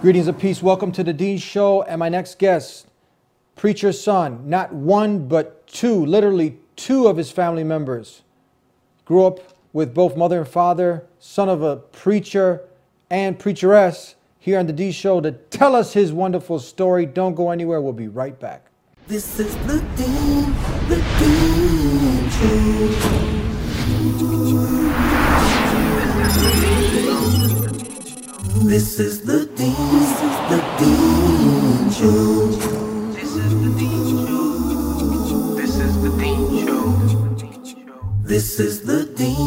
Greetings of peace. Welcome to the Dean Show. And my next guest, preacher's son, not one, but two, literally two of his family members. Grew up with both mother and father, son of a preacher and preacheress, here on the Dean Show to tell us his wonderful story. Don't go anywhere. We'll be right back. This is the Dean Show. This is the Dean Show. This is the Dean Show. This is the Dean Show. This is the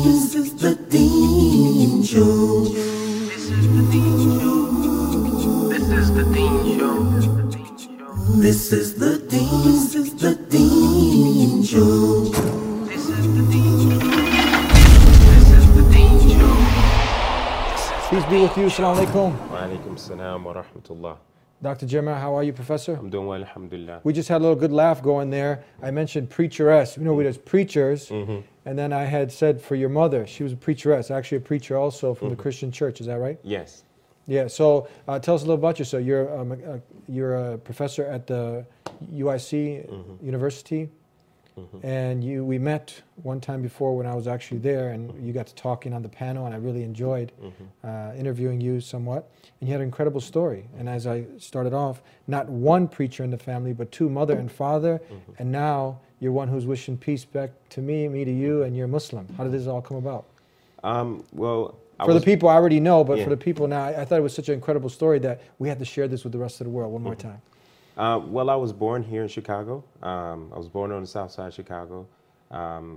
Dean Show. This is the Dean Show. This is the Dean Show. This is the Dean Show. This is the Dean Show. This is the Dean Show. Peace be with you. Assalamu alaikum. Wa alaikum salam wa rahmatullah. Dr. Jeremiah, how are you, Professor? I'm doing well, alhamdulillah. We just had a little good laugh going there. I mentioned preacheress. You know, there's preachers. And then I had said for your mother, she was a preacheress, actually a preacher also from the Christian church. Is that right? Yes. Yeah. So tell us a little about yourself. You're a professor at the UIC University. And we met one time before when I was actually there, and you got to talking on the panel, and I really enjoyed interviewing you somewhat. And you had an incredible story. And as I started off, not one preacher in the family, but two, mother and father. And now you're one who's wishing peace back to me to you, and you're Muslim. How did this all come about? Well, For the people I already know, but for the people now, I thought it was such an incredible story that we had to share this with the rest of the world one more time. Well, I was born here in Chicago. I was born on the south side of Chicago. I'm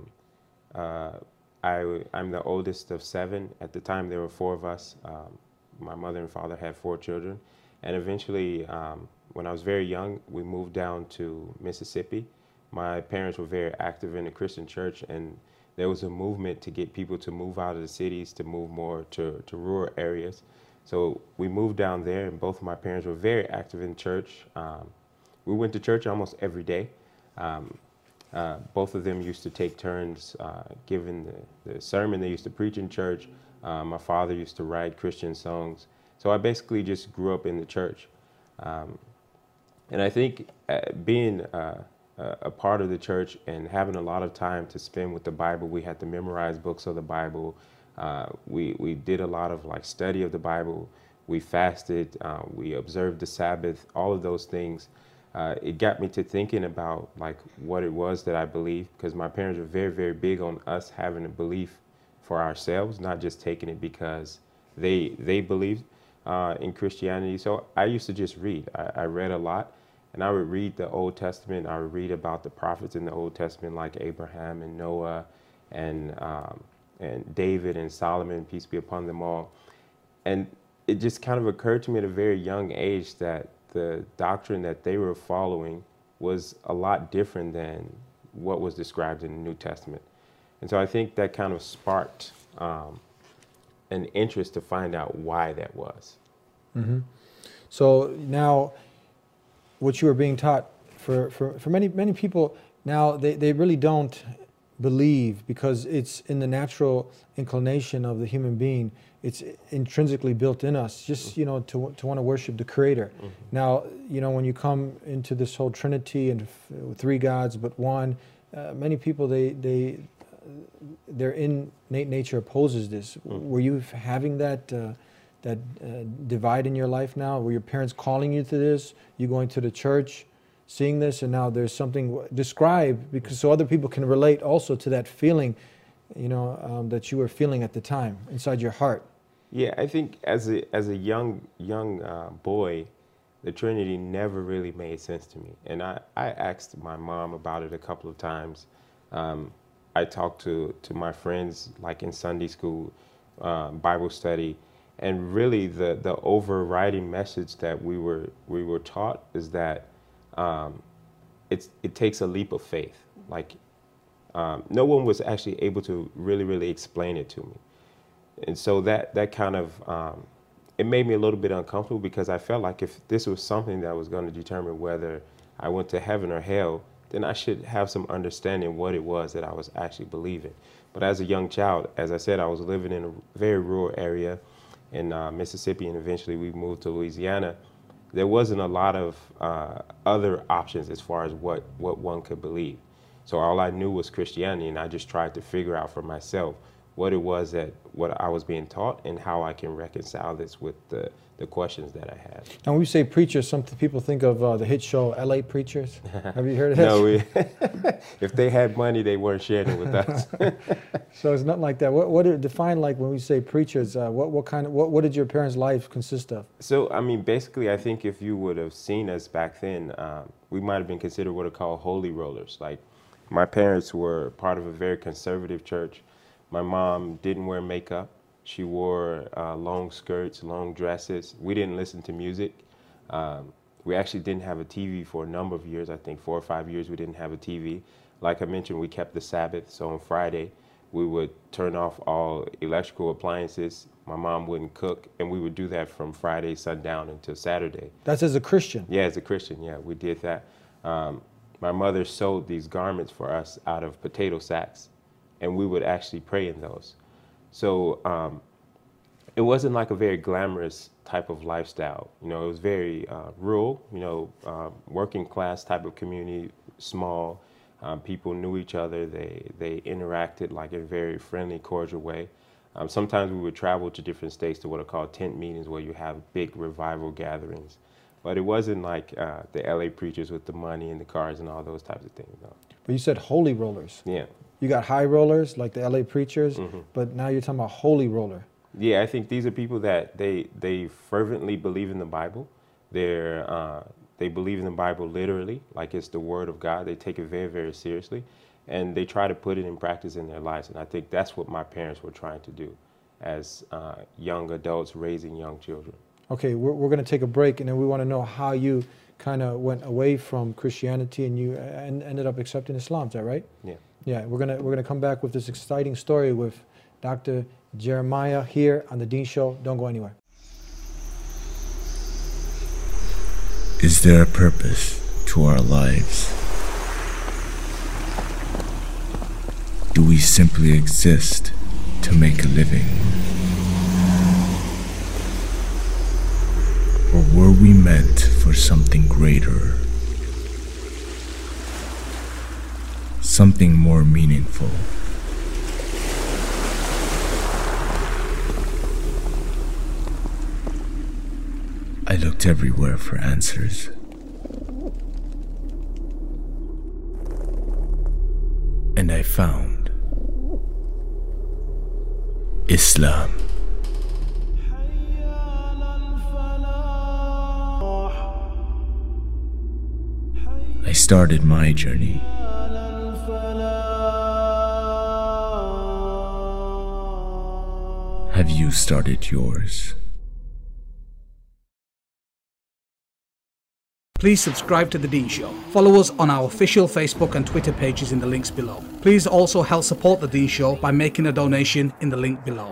the oldest of seven. At the time, there were four of us. My mother and father had four children. And eventually, when I was very young, we moved down to Mississippi. My parents were very active in the Christian church, and there was a movement to get people to move out of the cities, to move more to rural areas. So we moved down there, and both of my parents were very active in church. We went to church almost every day. Both of them used to take turns giving the sermon they used to preach in church. My father used to write Christian songs. So I basically just grew up in the church. And I think being a part of the church and having a lot of time to spend with the Bible, we had to memorize books of the Bible. We did a lot of study of the Bible. We fasted. We observed the Sabbath. All of those things. It got me to thinking about what it was that I believed, because my parents were very, very big on us having a belief for ourselves, not just taking it because they believed in Christianity. So I used to just read. I read a lot, and I would read the Old Testament. I would read about the prophets in the Old Testament, like Abraham and Noah and David and Solomon, peace be upon them all. And it just kind of occurred to me at a very young age that the doctrine that they were following was a lot different than what was described in the New Testament. And so I think that kind of sparked an interest to find out why that was. So now what you were being taught, for many people now, they really don't believe, because it's in the natural inclination of the human being. It's intrinsically built in us, just to want to worship the Creator. Now, when you come into this whole Trinity and three gods but one, many people their innate nature opposes this. Were you having that divide in your life now? Were your parents calling you to this? You going to the church, seeing this, and now there's something described, because so other people can relate also to that feeling, that you were feeling at the time inside your heart. Yeah, I think as a young boy, the Trinity never really made sense to me, and I asked my mom about it a couple of times. I talked to my friends, like in Sunday school, Bible study, and really the overriding message that we were taught is that it takes a leap of faith. No one was actually able to really explain it to me. And so that kind of, it made me a little bit uncomfortable, because I felt like if this was something that was going to determine whether I went to heaven or hell, then I should have some understanding what it was that I was actually believing. But as a young child, as I said, I was living in a very rural area. in Mississippi, and eventually we moved to Louisiana, there wasn't a lot of other options as far as what one could believe. So all I knew was Christianity, and I just tried to figure out for myself what it was that what I was being taught and how I can reconcile this with the questions that I had. And when we say preachers, some people think of the hit show LA Preachers. Have you heard of that? No, if they had money, they weren't sharing it with us. So it's not like that. What do you define, like when we say preachers? What did your parents' life consist of? So I mean, basically, I think if you would have seen us back then, we might have been considered what are called holy rollers. Like, my parents were part of a very conservative church. My mom didn't wear makeup. She wore long skirts, long dresses. We didn't listen to music. We actually didn't have a TV for a number of years. I think 4 or 5 years we didn't have a TV. Like I mentioned, we kept the Sabbath. So on Friday, we would turn off all electrical appliances. My mom wouldn't cook, and we would do that from Friday sundown until Saturday. That's as a Christian? Yeah, as a Christian, yeah, we did that. My mother sewed these garments for us out of potato sacks, and we would actually pray in those. So it wasn't like a very glamorous type of lifestyle. You know, it was very rural, you know, working class type of community, small. People knew each other. They interacted like in a very friendly, cordial way. Sometimes we would travel to different states to what are called tent meetings, where you have big revival gatherings. But it wasn't like the LA preachers with the money and the cars and all those types of things. No. But you said holy rollers. Yeah. You got high rollers like the LA preachers, but now you're talking about holy roller. Yeah, I think these are people that they fervently believe in the Bible. They believe in the Bible literally, like it's the Word of God. They take it very, very seriously, and they try to put it in practice in their lives. And I think that's what my parents were trying to do as young adults raising young children. Okay, we're going to take a break, and then we want to know how you kind of went away from Christianity and you ended up accepting Islam. Is that right? Yeah. Yeah, we're gonna come back with this exciting story with Dr. Jeremiah here on The Dean Show. Don't go anywhere. Is there a purpose to our lives? Do we simply exist to make a living? Or were we meant for something greater? Something more meaningful? I looked everywhere for answers. And I found Islam. I started my journey. Have you started yours? Please subscribe to The Dean Show. Follow us on our official Facebook and Twitter pages in the links below. Please also help support The Dean Show by making a donation in the link below.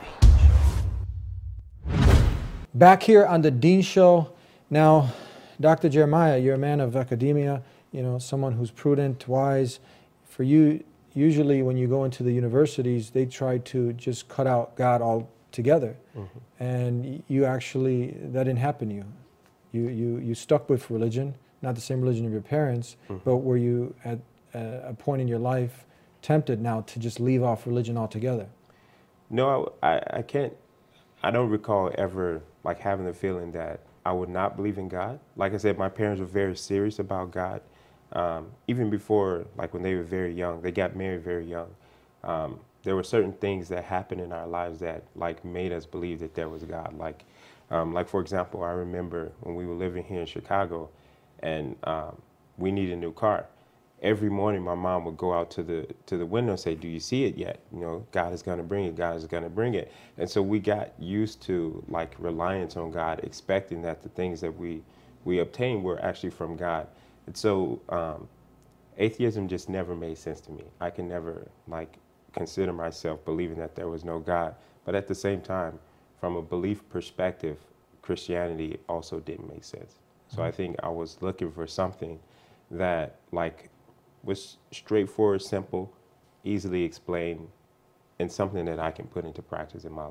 Back here on The Dean Show. Now, Dr. Jeremiah, you're a man of academia, you know, someone who's prudent, wise. For you, usually when you go into the universities, they try to just cut out God altogether. And you actually, that didn't happen to you. You stuck with religion, not the same religion of your parents, but were you at a point in your life tempted now to just leave off religion altogether? No, I can't. I don't recall ever like having the feeling that I would not believe in God. Like I said, my parents were very serious about God. Even before, like when they were very young, they got married very young. There were certain things that happened in our lives that like made us believe that there was God. Like for example, I remember when we were living here in Chicago and we needed a new car. Every morning my mom would go out to the window and say, "Do you see it yet? You know, God is going to bring it, God is going to bring it." And so we got used to like reliance on God, expecting that the things that we obtained were actually from God. And so atheism just never made sense to me. I can never like consider myself believing that there was no God. But at the same time, from a belief perspective, Christianity also didn't make sense. So I think I was looking for something that like was straightforward, simple, easily explained, and something that I can put into practice in my life.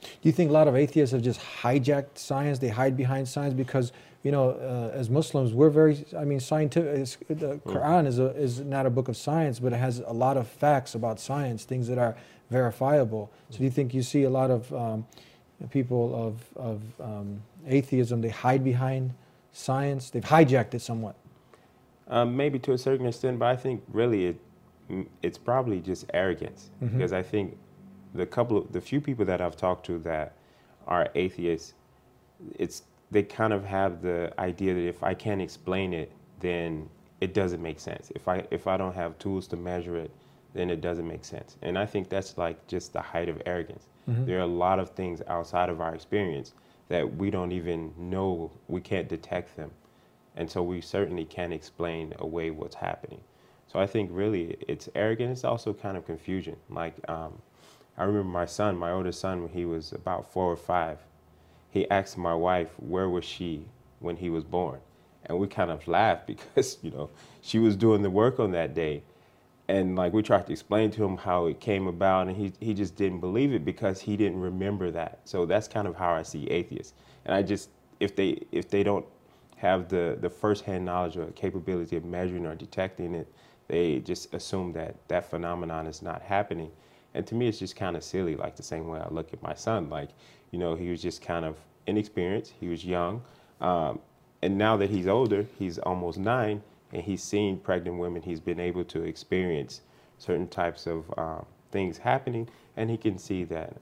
Do you think a lot of atheists have just hijacked science? They hide behind science because, as Muslims, we're very, scientific. The Quran is not a book of science, but it has a lot of facts about science, things that are verifiable. So do you think you see a lot of people of atheism, they hide behind science? They've hijacked it somewhat. Maybe to a certain extent, but I think really it's probably just arrogance, because I think the few people that I've talked to that are atheists, they kind of have the idea that if I can't explain it, then it doesn't make sense. If I don't have tools to measure it, then it doesn't make sense. And I think that's like just the height of arrogance. There are a lot of things outside of our experience that we don't even know, we can't detect them. And so we certainly can't explain away what's happening. So I think really it's arrogant. It's also kind of confusion. Like, I remember my oldest son, when he was about 4 or 5, he asked my wife, where was she when he was born? And we kind of laughed because, she was doing the work on that day. And like we tried to explain to him how it came about, and he just didn't believe it because he didn't remember that. So that's kind of how I see atheists. And I just, if they don't have the firsthand knowledge or capability of measuring or detecting it, they just assume that phenomenon is not happening. And to me, it's just kind of silly, like the same way I look at my son. Like, he was just kind of inexperienced. He was young. And now that he's older, he's almost 9, and he's seen pregnant women. He's been able to experience certain types of things happening, and he can see that,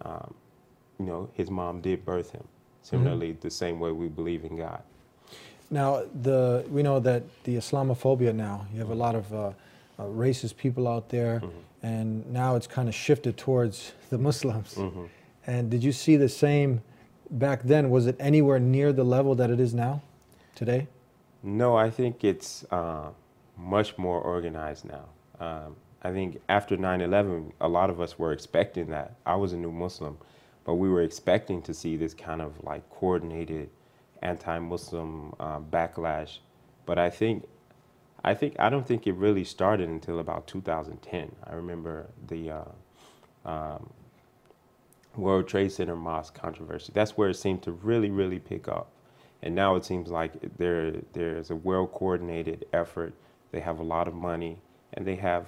his mom did birth him. Similarly, the same way we believe in God. Now, we know that the Islamophobia now, you have a lot of racist people out there, and now it's kind of shifted towards the Muslims. And did you see the same back then? Was it anywhere near the level that it is now, today? No, I think it's much more organized now. I think after 9/11, a lot of us were expecting that. I was a new Muslim, but we were expecting to see this kind of like coordinated anti-Muslim backlash. But I don't think it really started until about 2010. I remember the World Trade Center mosque controversy. That's where it seemed to really, really pick up. And now it seems like there's a well-coordinated effort. They have a lot of money, and they have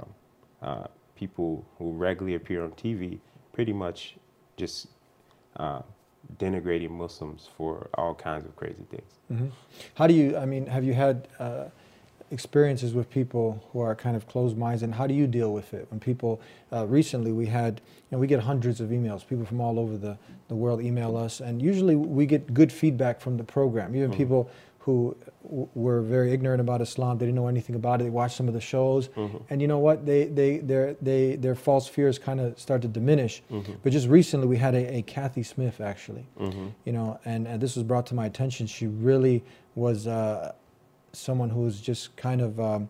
people who regularly appear on TV pretty much just denigrating Muslims for all kinds of crazy things. How do you, have you had experiences with people who are kind of closed minds, and how do you deal with it? When people, recently we had, we get hundreds of emails, people from all over the world email us, and usually we get good feedback from the program. Even people who were very ignorant about Islam, they didn't know anything about it, they watched some of the shows, and you know what, their false fears kind of start to diminish. But just recently we had a Kathy Smith actually, and this was brought to my attention. She really was someone who's just kind of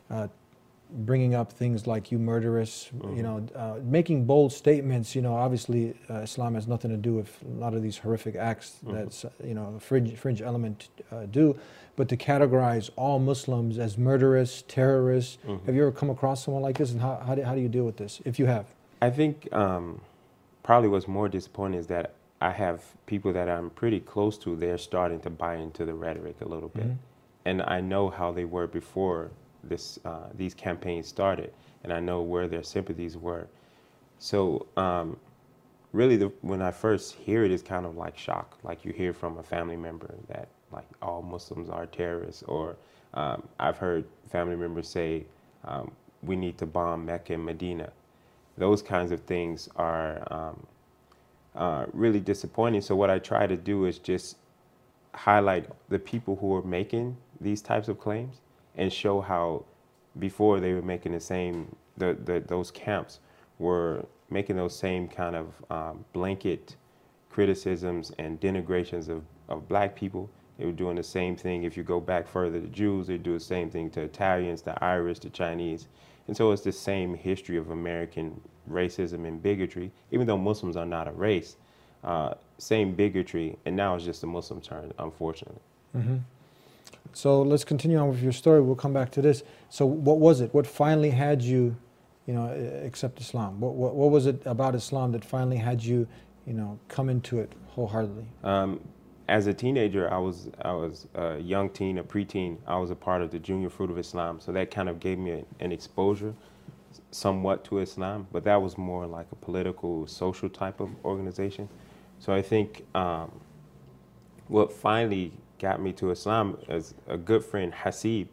bringing up things like "you murderous," making bold statements. Obviously Islam has nothing to do with a lot of these horrific acts that fringe element do, but to categorize all Muslims as murderous, terrorists. Have you ever come across someone like this, and how do you deal with this, if you have? I think probably what's more disappointing is that I have people that I'm pretty close to. They're starting to buy into the rhetoric a little bit. And I know how they were before these campaigns started, and I know where their sympathies were. So really, when I first hear it, it's kind of like shock. Like you hear from a family member that like all Muslims are terrorists, or I've heard family members say we need to bomb Mecca and Medina. Those kinds of things are really disappointing. So what I try to do is just highlight the people who are making these types of claims and show how before they were making the same, those camps were making those same kind of blanket criticisms and denigrations of black people. They were doing the same thing. If you go back further to Jews, they do the same thing to Italians, to Irish, to Chinese. And so it's the same history of American racism and bigotry, even though Muslims are not a race, same bigotry, and now it's just a Muslim turn, unfortunately. So let's continue on with your story. We'll come back to this. So what was it? What finally had you, accept Islam? What was it about Islam that finally had you, come into it wholeheartedly? As a teenager, I was a young teen, a preteen. I was a part of the Junior Fruit of Islam, so that kind of gave me an exposure somewhat to Islam, but that was more like a political, social type of organization. So I think what finally got me to Islam is a good friend, Hasib.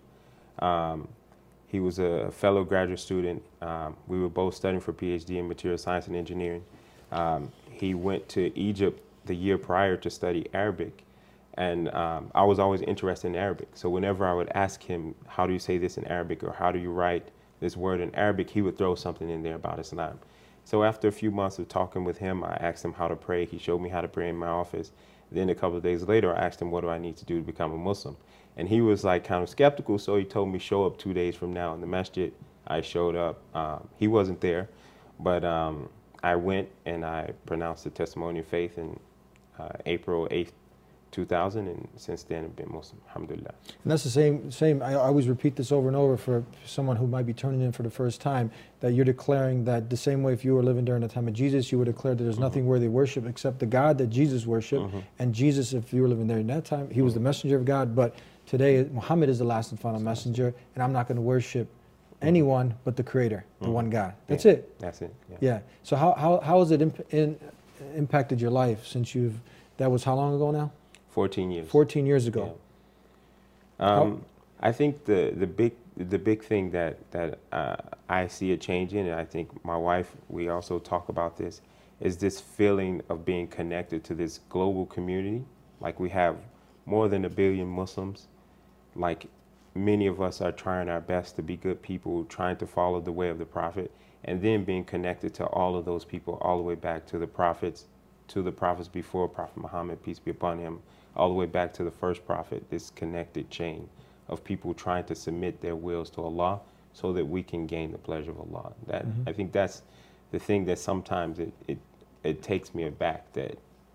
He was a fellow graduate student. We were both studying for PhD in material science and engineering. He went to Egypt the year prior to study Arabic, and I was always interested in Arabic. So whenever I would ask him, how do you say this in Arabic, or how do you write this word in Arabic, he would throw something in there about Islam. So after a few months of talking with him, I asked him how to pray. He showed me how to pray in my office. Then a couple of days later, I asked him, what do I need to do to become a Muslim? And he was like kind of skeptical, so he told me, show up 2 days from now in the masjid. I showed up. He wasn't there, but I went and I pronounced the testimony of faith in April 8th, 2000, and since then I've been Muslim, alhamdulillah. And that's the same. I always repeat this over and over for someone who might be turning in for the first time, that you're declaring that the same way if you were living during the time of Jesus, you would declare that there's nothing worthy of worship except the God that Jesus worshiped. And Jesus, if you were living there in that time, he was the messenger of God, but today Muhammad is the last and final messenger, and I'm not going to worship anyone but the Creator, the one God. That's it. That's it. Yeah. So how has it impacted your life since that was how long ago now? 14 years. 14 years ago. Yeah. I think the big thing that I see a change in, and I think my wife, we also talk about this, is this feeling of being connected to this global community. Like, we have more than 1 billion Muslims. Like, many of us are trying our best to be good people, trying to follow the way of the Prophet, and then being connected to all of those people all the way back to the prophets before Prophet Muhammad, peace be upon him, all the way back to the first prophet, this connected chain of people trying to submit their wills to Allah so that we can gain the pleasure of Allah. That I think that's the thing that sometimes it takes me aback, that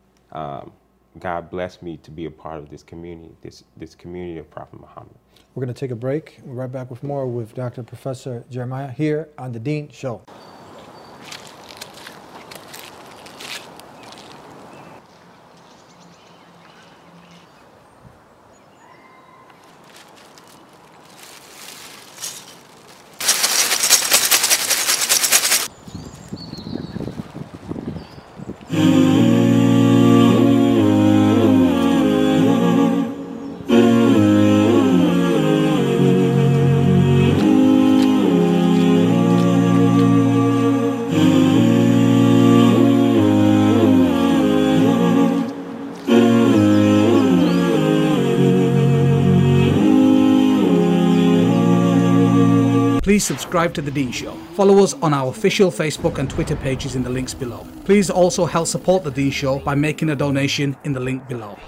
God blessed me to be a part of this community, this community of Prophet Muhammad. We're going to take a break. We're right back with more with Dr. Professor Jeremiah here on The Deen Show. Please subscribe to The Deen Show. Follow us on our official Facebook and Twitter pages in the links below. Please also help support The Deen Show by making a donation in the link below.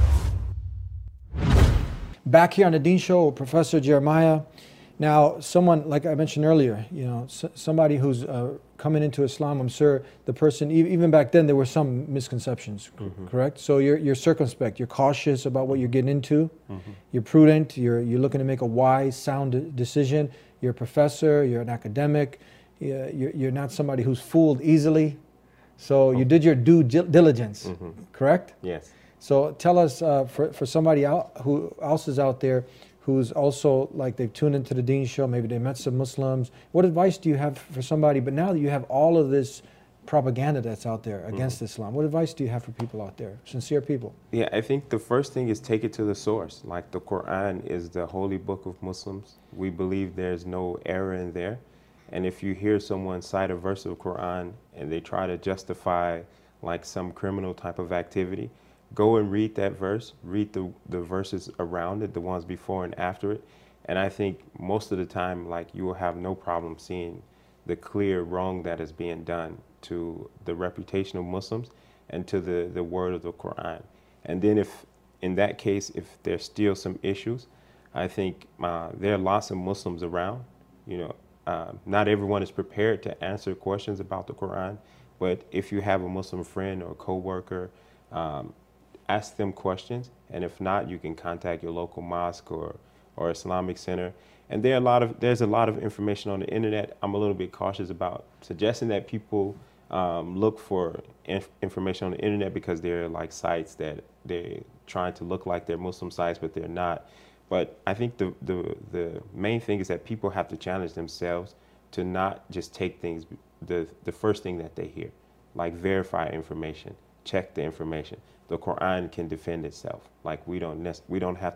Back here on The Deen Show with Professor Jeremiah. Now, someone, like I mentioned earlier, somebody who's coming into Islam, I'm sure the person, even back then, there were some misconceptions, correct? So you're circumspect, you're cautious about what you're getting into, you're prudent, you're looking to make a wise, sound decision. You're a professor, you're an academic, you're not somebody who's fooled easily. So you did your due diligence, correct? Yes. So tell us, for somebody who else is out there who's also, like, they've tuned into the Deen Show, maybe they met some Muslims, what advice do you have for somebody, but now that you have all of this propaganda that's out there against Islam, what advice do you have for people out there, sincere people? Yeah, I think the first thing is take it to the source. Like, the Quran is the holy book of Muslims. We believe there's no error in there. And if you hear someone cite a verse of Quran and they try to justify like some criminal type of activity, go and read that verse, read the verses around it, the ones before and after it. And I think most of the time, like, you will have no problem seeing the clear wrong that is being done to the reputation of Muslims and to the word of the Quran. And then if, in that case, if there's still some issues, I think there are lots of Muslims around. Not everyone is prepared to answer questions about the Quran, but if you have a Muslim friend or co-worker, ask them questions. And if not, you can contact your local mosque or Islamic center. And there's a lot of information on the internet. I'm a little bit cautious about suggesting that people look for information on the internet because they're like sites that they're trying to look like they're Muslim sites, but they're not. But I think the main thing is that people have to challenge themselves to not just take things, the first thing that they hear, like verify information, check the information. The Quran can defend itself. Like we don't have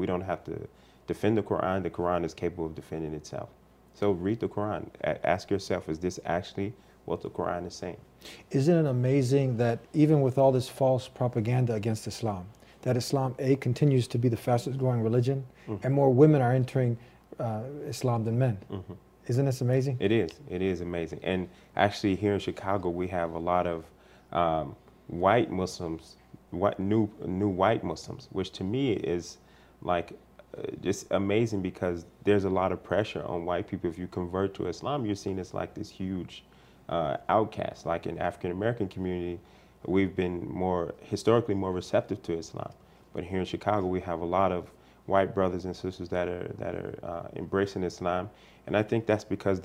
to defend the Quran. The Quran is capable of defending itself. So read the Quran. Ask yourself, is this actually what the Quran is saying? Isn't it amazing that even with all this false propaganda against Islam, that Islam, continues to be the fastest growing religion, and more women are entering Islam than men? Isn't this amazing? It is amazing. And actually here in Chicago, we have a lot of white Muslims, new white Muslims, which to me is like just amazing because there's a lot of pressure on white people. If you convert to Islam, you're seen as like this huge outcast. Like in African American community, we've been historically more receptive to Islam. But here in Chicago, we have a lot of white brothers and sisters that are embracing Islam. And I think that's because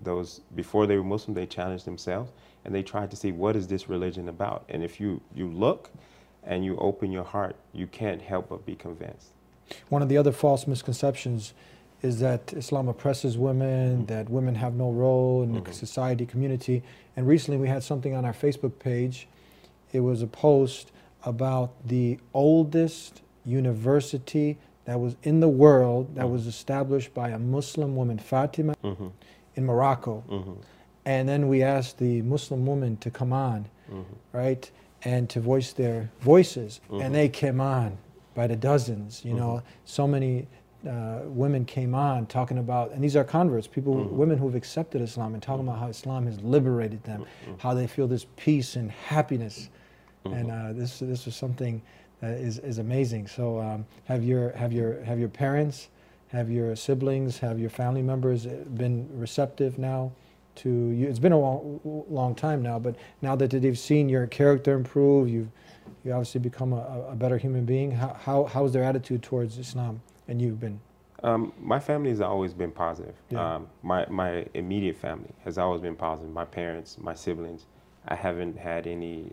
before they were Muslim, they challenged themselves and they tried to see, what is this religion about? And if you look and you open your heart, you can't help but be convinced. One of the other false misconceptions is that Islam oppresses women, that women have no role in the society, community. And recently we had something on our Facebook page. It was a post about the oldest university that was in the world, that was established by a Muslim woman, Fatima, in Morocco. And then we asked the Muslim women to come on, right, and to voice their voices. And they came on by the dozens, you know. So many women came on talking about, and these are converts, people, women who've accepted Islam, and talking about how Islam has liberated them, how they feel this peace and happiness. And this was something that is amazing. So have your parents, have your siblings, have your family members been receptive now to you? It's been a long time now, but now that they've seen your character improve, you obviously become a better human being. How's their attitude towards Islam? And you've been? My family has always been positive. Yeah. My immediate family has always been positive. My parents, my siblings. I haven't had any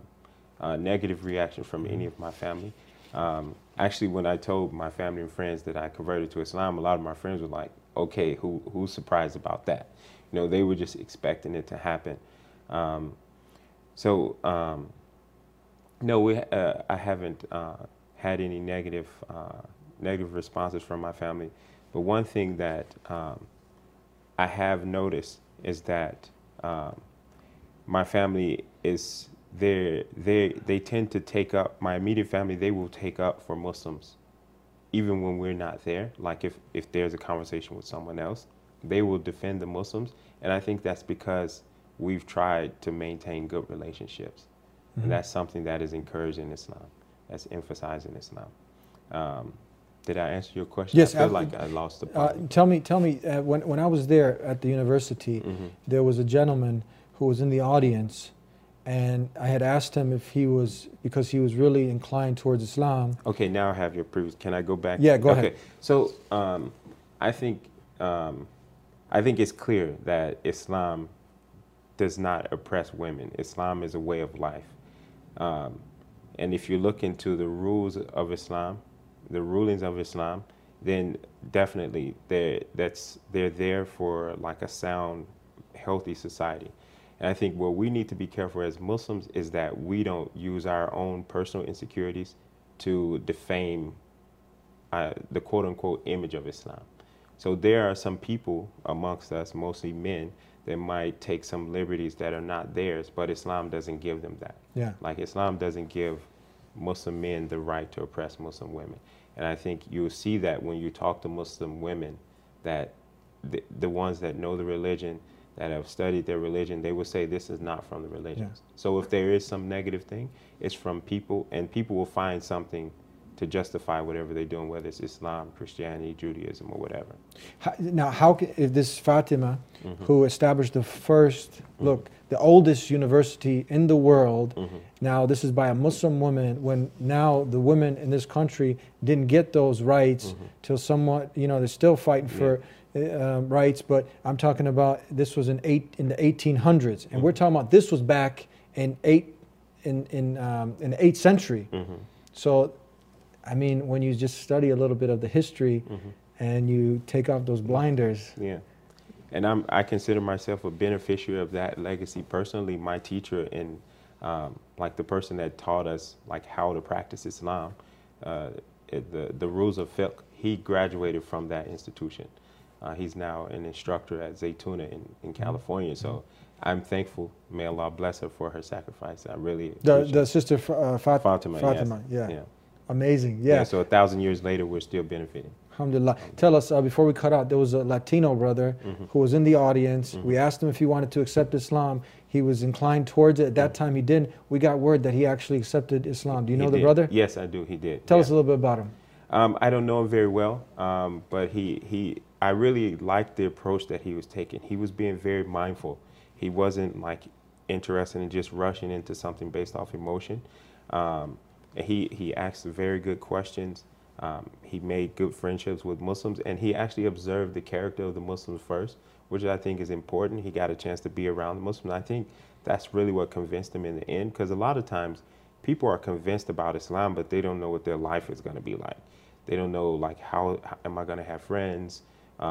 negative reaction from any of my family. Actually, when I told my family and friends that I converted to Islam, a lot of my friends were like, okay, who's surprised about that? You know, they were just expecting it to happen. No, I haven't had any negative responses from my family. But one thing that I have noticed is that my family is they tend to take up, my immediate family, they will take up for Muslims even when we're not there. Like if there's a conversation with someone else, they will defend the Muslims. And I think that's because we've tried to maintain good relationships. And that's something that is encouraged in Islam, that's emphasized in Islam. Did I answer your question? Yes. I feel like I lost the point. Tell me, when I was there at the university, there was a gentleman who was in the audience, and I had asked him if he was, because he was really inclined towards Islam. Okay, now I have your previous. Can I go back? Yeah, go ahead. Okay, so I think it's clear that Islam does not oppress women. Islam is a way of life. And if you look into the rules of Islam, the rulings of Islam, then definitely they're there for like a sound, healthy society. And I think what we need to be careful as Muslims is that we don't use our own personal insecurities to defame the quote-unquote image of Islam. So there are some people amongst us, mostly men, that might take some liberties that are not theirs, but Islam doesn't give them that. Yeah. Like Islam doesn't give Muslim men the right to oppress Muslim women. And I think you'll see that when you talk to Muslim women, that the ones that know the religion, that have studied their religion, they will say this is not from the religions. Yeah. So if there is some negative thing, it's from people, and people will find something to justify whatever they're doing, whether it's Islam, Christianity, Judaism, or whatever. Now, if this Fatima, who established the first, the oldest university in the world, now this is by a Muslim woman, when now the women in this country didn't get those rights till somewhat, they're still fighting for, rights, but I'm talking about this was in the 1800s, and we're talking about this was back in the 8th century. So, I mean, when you just study a little bit of the history and you take off those blinders. Yeah. And I consider myself a beneficiary of that legacy personally. My teacher and like the person that taught us like how to practice Islam, the rules of fiqh, he graduated from that institution. He's now an instructor at Zaytuna in California. So I'm thankful. May Allah bless her for her sacrifice. I really The sister Fatima. Fatima, yes. yeah. Amazing, yeah. So 1,000 years later, we're still benefiting. Alhamdulillah. Tell us, before we cut out, there was a Latino brother who was in the audience. We asked him if he wanted to accept Islam. He was inclined towards it. At that time, he didn't. We got word that he actually accepted Islam. Do you know He the did. brother? Yes, I do. He did. Tell Yeah. us a little bit about him. I don't know him very well, but I really liked the approach that he was taking. He was being very mindful. He wasn't like interested in just rushing into something based off emotion. He asked very good questions. He made good friendships with Muslims, and he actually observed the character of the Muslims first, which I think is important. He got a chance to be around the Muslims. I think that's really what convinced him in the end, because a lot of times people are convinced about Islam, but they don't know what their life is going to be like. They don't know, like, how am I going to have friends?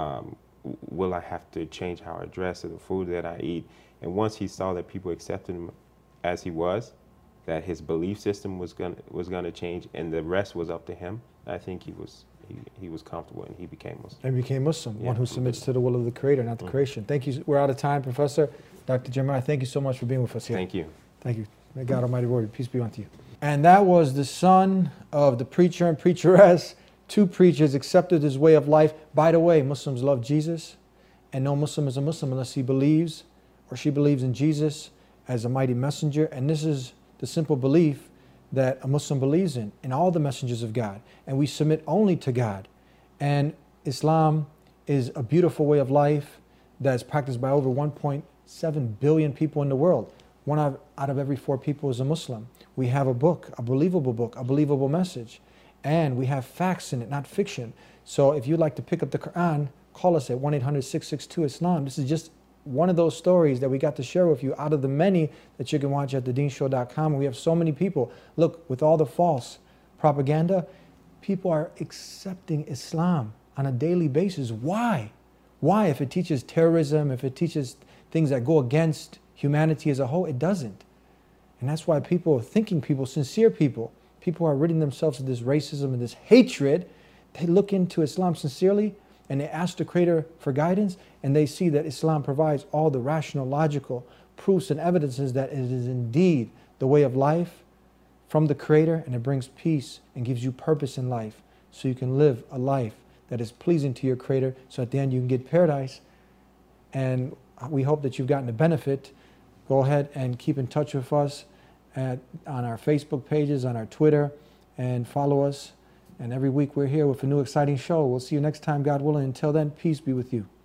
Will I have to change how I dress or the food that I eat? And once he saw that people accepted him as he was, that his belief system was gonna change, and the rest was up to him, I think he was comfortable, and he became Muslim. And became Muslim, Yeah, one who submits to the will of the Creator, not the creation. Thank you. We're out of time, Professor. Dr. Jeremiah, thank you so much for being with us here. Thank you. Thank you. May God Almighty reward you. Peace be unto you. And that was the son of the preacher and preacheress. Two preachers accepted his way of life. By the way, Muslims love Jesus, and no Muslim is a Muslim unless he believes or she believes in Jesus as a mighty messenger. And this is the simple belief that a Muslim believes in all the messengers of God. And we submit only to God. And Islam is a beautiful way of life that is practiced by over 1.7 billion people in the world. One out of every 4 people is a Muslim. We have a book, a believable message. And we have facts in it, not fiction. So if you'd like to pick up the Quran, call us at 1-800-662-ISLAM. This is just one of those stories that we got to share with you out of the many that you can watch at thedeenshow.com. We have so many people. Look, with all the false propaganda, people are accepting Islam on a daily basis. Why? Why? If it teaches terrorism, if it teaches things that go against humanity as a whole, it doesn't. And that's why people, sincere people are ridding themselves of this racism and this hatred. They look into Islam sincerely and they ask the Creator for guidance, and they see that Islam provides all the rational, logical proofs and evidences that it is indeed the way of life from the Creator, and it brings peace and gives you purpose in life so you can live a life that is pleasing to your Creator, so at the end you can get paradise. And we hope that you've gotten a benefit. Go ahead and keep in touch with us on our Facebook pages, on our Twitter, and follow us. And every week we're here with a new exciting show. We'll see you next time, God willing. Until then, peace be with you.